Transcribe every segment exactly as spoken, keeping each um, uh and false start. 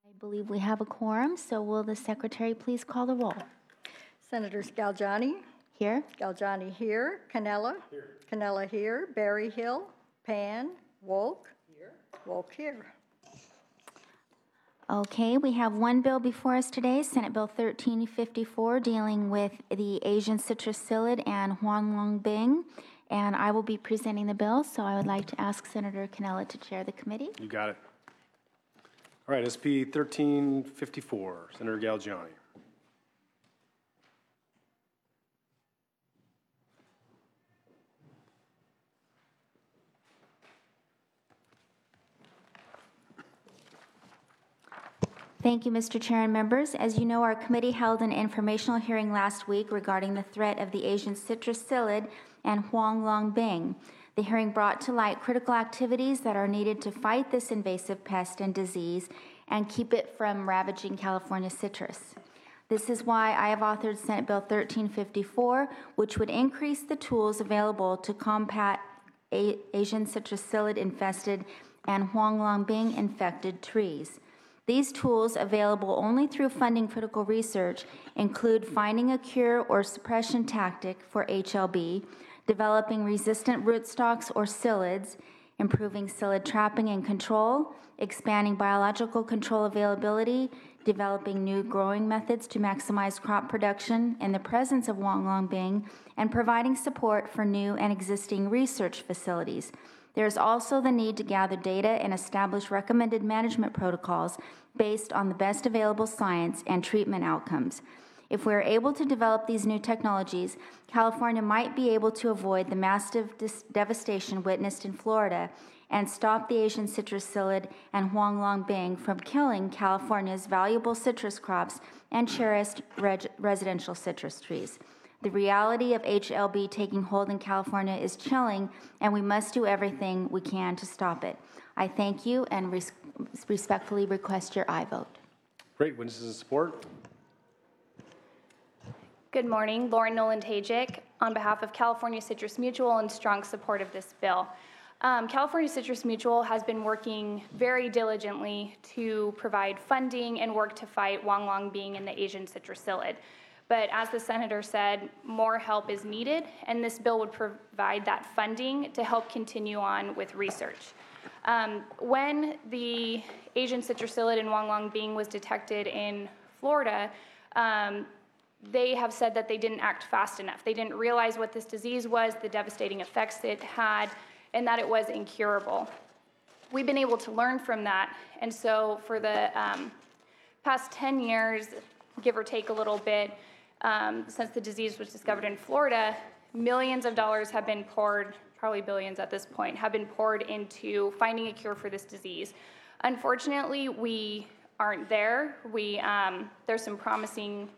I believe we have a quorum, so will the secretary please call the roll? Senators Galgiani, Here. Galgiani here, Cannella, here. Cannella here, Berryhill, Pan, Wolk, here. Wolk here. Okay, we have one bill before us today, Senate Bill thirteen fifty-four, dealing with the Asian citrus psyllid and Huanglong Bing. And I will be presenting the bill, so I would like to ask Senator Cannella to chair the committee. You got it. All right, S B thirteen fifty-four, Senator Galgiani. Thank you, Mister Chair and members. As you know, our committee held an informational hearing last week regarding the threat of the Asian citrus psyllid and Huanglong Bing. The hearing brought to light critical activities that are needed to fight this invasive pest and disease and keep it from ravaging California citrus. This is why I have authored Senate Bill thirteen fifty-four, which would increase the tools available to combat A- Asian citrus psyllid infested and Huanglong Bing infected trees. These tools, available only through funding critical research, include finding a cure or suppression tactic for H L B, developing resistant rootstocks or psyllids, improving psyllid trapping and control, expanding biological control availability, developing new growing methods to maximize crop production in the presence of Huanglong Bing, and providing support for new and existing research facilities. There is also the need to gather data and establish recommended management protocols based on the best available science and treatment outcomes. If we are able to develop these new technologies, California might be able to avoid the massive dis- devastation witnessed in Florida and stop the Asian citrus psyllid and Huanglong Bing from killing California's valuable citrus crops and cherished reg- residential citrus trees. The reality of H L B taking hold in California is chilling, and we must do everything we can to stop it. I thank you and res- respectfully request your aye vote. Great. Witnesses in support? Good morning. Lauren Nolan-Tajic on behalf of California Citrus Mutual in strong support of this bill. Um, California Citrus Mutual has been working very diligently to provide funding and work to fight Huanglong Bing and the Asian citrus psyllid. But as the senator said, more help is needed, and this bill would provide that funding to help continue on with research. Um, when the Asian citrus psyllid and Huanglong Bing was detected in Florida, um, they have said that they didn't act fast enough. They didn't realize what this disease was, the devastating effects it had, and that it was incurable. We've been able to learn from that, and so for the um, past ten years, give or take a little bit, Um, since the disease was discovered in Florida, millions of dollars have been poured, probably billions at this point, have been poured into finding a cure for this disease. Unfortunately, we aren't there. We, um, there's some promising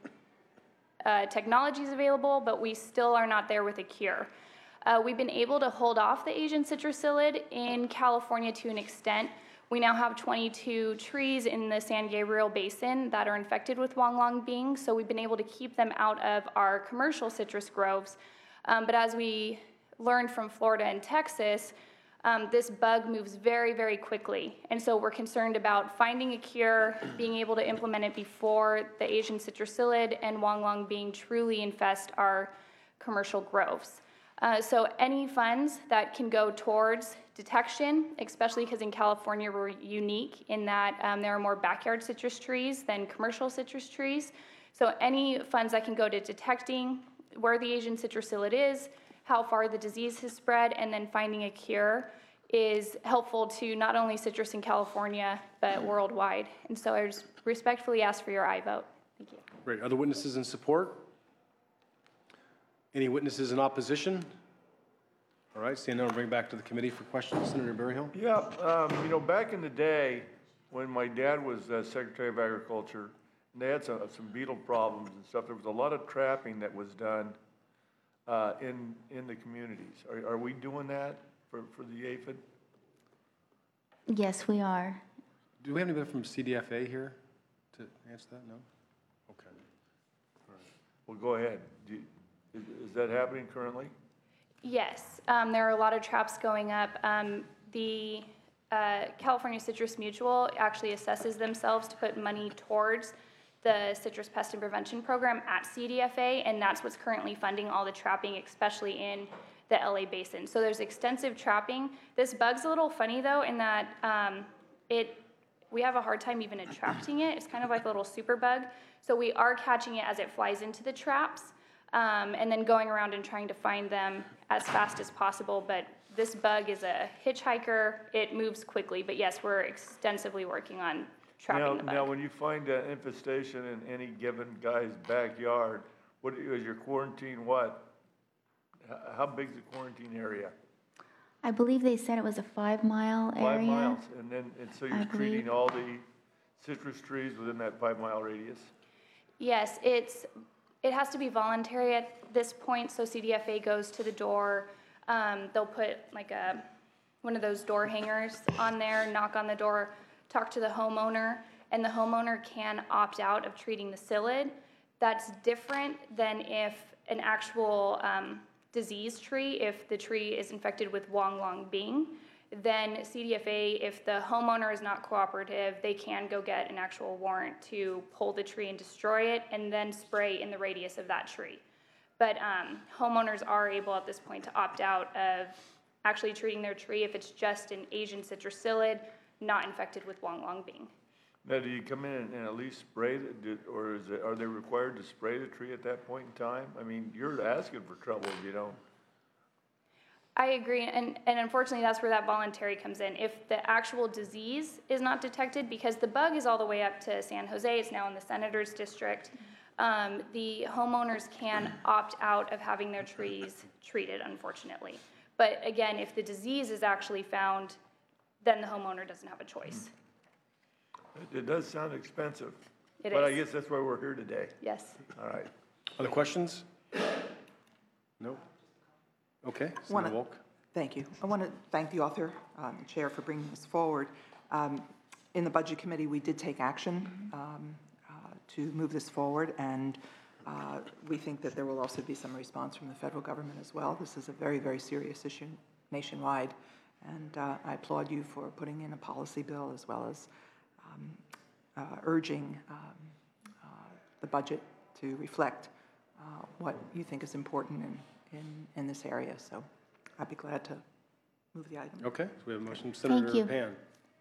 uh, technologies available, but we still are not there with a cure. Uh, we've been able to hold off the Asian citrus psyllid in California to an extent. We now have twenty-two trees in the San Gabriel Basin that are infected with Huanglong Bing, so we've been able to keep them out of our commercial citrus groves. Um, but as we learned from Florida and Texas, um, this bug moves very, very quickly. And so we're concerned about finding a cure, being able to implement it before the Asian citrus psyllid and Huanglong Bing truly infest our commercial groves. Uh, so any funds that can go towards detection, especially because in California we're unique in that um, there are more backyard citrus trees than commercial citrus trees. So any funds that can go to detecting where the Asian citrus psyllid is, how far the disease has spread, and then finding a cure is helpful to not only citrus in California, but worldwide. And so I just respectfully ask for your aye vote. Thank you. Great. Other witnesses in support? Any witnesses in opposition? All right, stand down and bring it back to the committee for questions. Senator Berryhill? Yeah, um, you know, back in the day, when my dad was uh, Secretary of Agriculture, and they had some, some beetle problems and stuff, there was a lot of trapping that was done uh, in in the communities. Are, are we doing that for, for the aphid? Yes, we are. Do we have anybody from C D F A here to answer that? No? Okay. All right. Well, go ahead. Do you, is, is that happening currently? Yes, um, there are a lot of traps going up. Um, the uh, California Citrus Mutual actually assesses themselves to put money towards the citrus pest and prevention program at C D F A, and that's what's currently funding all the trapping, especially in the L A basin. So there's extensive trapping. This bug's a little funny though, in that um, it we have a hard time even attracting it. It's kind of like a little super bug. So we are catching it as it flies into the traps, um, and then going around and trying to find them as fast as possible. But this bug is a hitchhiker. It moves quickly. But yes, we're extensively working on trapping Now, the bug. now, when you find an infestation in any given guy's backyard, what is your quarantine what? H- How big's the quarantine area? I believe they said it was a five-mile area. Five miles, and then, and so I you're believe. treating all the citrus trees within that five-mile radius? Yes, it's, it has to be voluntary at this point, so C D F A goes to the door. Um, they'll put like a, one of those door hangers on there, knock on the door, talk to the homeowner, and the homeowner can opt out of treating the psyllid. That's different than if an actual um, disease tree, if the tree is infected with Wong Long Bing, then C D F A, if the homeowner is not cooperative, they can go get an actual warrant to pull the tree and destroy it and then spray in the radius of that tree. But um, homeowners are able at this point to opt out of actually treating their tree if it's just an Asian citrus psyllid, not infected with Wong Long Bing. Now, do you come in and at least spray, the- do- or is it, are they required to spray the tree at that point in time? I mean, you're asking for trouble if you don't. I agree, and, and unfortunately, that's where that voluntary comes in. If the actual disease is not detected, because the bug is all the way up to San Jose, it's now in the Senator's District, um, the homeowners can opt out of having their trees treated, unfortunately. But again, if the disease is actually found, then the homeowner doesn't have a choice. It- It does sound expensive. It But I is. guess that's why we're here today. Yes. All right. Other questions? No? Okay, Wanna- Senator Wolk. Thank you. I want to thank the author, um, and Chair, for bringing this forward. Um, In the Budget Committee, we did take action um, uh, to move this forward, and uh, we think that there will also be some response from the federal government as well. This is a very, very serious issue nationwide, and uh, I applaud you for putting in a policy bill as well as um, uh, urging um, uh, the budget to reflect uh, what you think is important in, in, in this area. So I'd be glad to move the item. Okay, so we have a motion. Thank you. Senator Pan.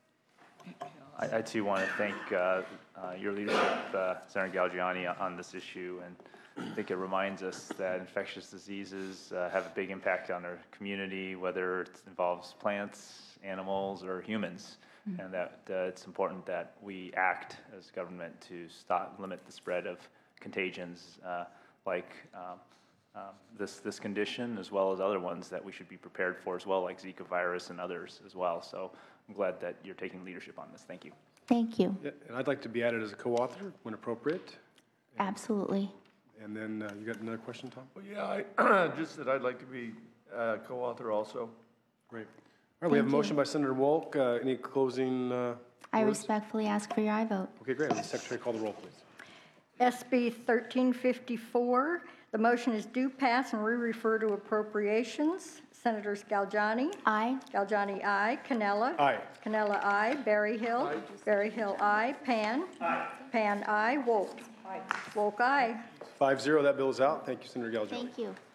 I, I too want to thank uh, uh, your leadership, uh, Senator Galgiani, on this issue, and I think it reminds us that infectious diseases uh, have a big impact on our community, whether it involves plants, animals, or humans, mm-hmm. and that uh, it's important that we act as government to stop, limit the spread of contagions uh, like um, um, this this condition, as well as other ones that we should be prepared for as well, like Zika virus and others as well. So I'm glad that you're taking leadership on this. Thank you. Thank you. Yeah, and I'd like to be added as a co-author when appropriate. Absolutely. And then uh, you got another question, Tom? Well, yeah, I, just that I'd like to be uh, co-author also. Great. All right, we have a Thank you. motion by Senator Wolk. Uh, Any closing uh, I words? respectfully ask for your aye vote. Okay, great. Will the Secretary call the roll, please? S B thirteen fifty-four, the motion is due pass and we refer to appropriations. Senators Galgiani? Aye. Galgiani, aye. Cannella? Aye. Cannella, aye. Berry Hill? Berry Hill, aye. Pan? Aye. Pan, aye. Wolk? Aye. Wolk, aye. Five zero, that bill is out. Thank you, Senator Galgiani. Thank you.